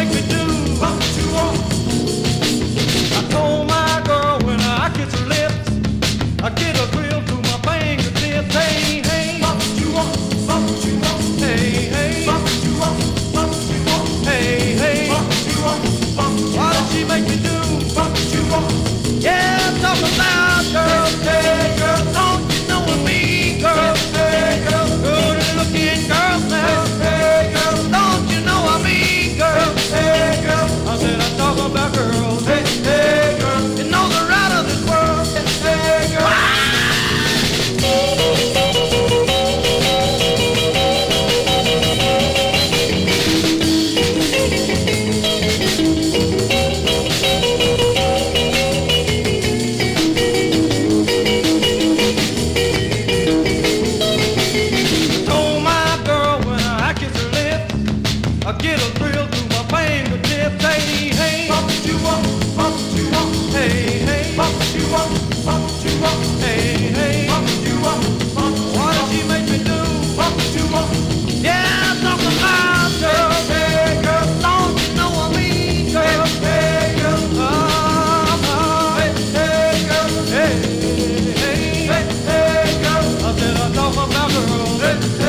make me do what you want. I told my girl when I kiss her lips, I get a thrill to my fingertips. Hey, hey, what you want, what you want. Hey, hey, what you want, what you want. Hey, hey, what you want, what you want. Why did she make me do what you want? Yeah, talk about girl, hey girl, don't you know a mean girl, hey girl, good looking girl now, hey girl, don't you know a mean girl, hey girl. I said I talk about girls, hey, hey girl, you know the right of this world, hey girl. I get a thrill through my fingertips. Hey, hey, what you want, what you want. Hey, hey, what you want, what you want. Hey, hey, what you want, what you want. Why did she make me do what you want? Yeah, talk about girl, hey girl, don't you know I mean girl, hey girl, hey, hey girl, hey, hey, hey, hey girl. I said I talk about girls, hey.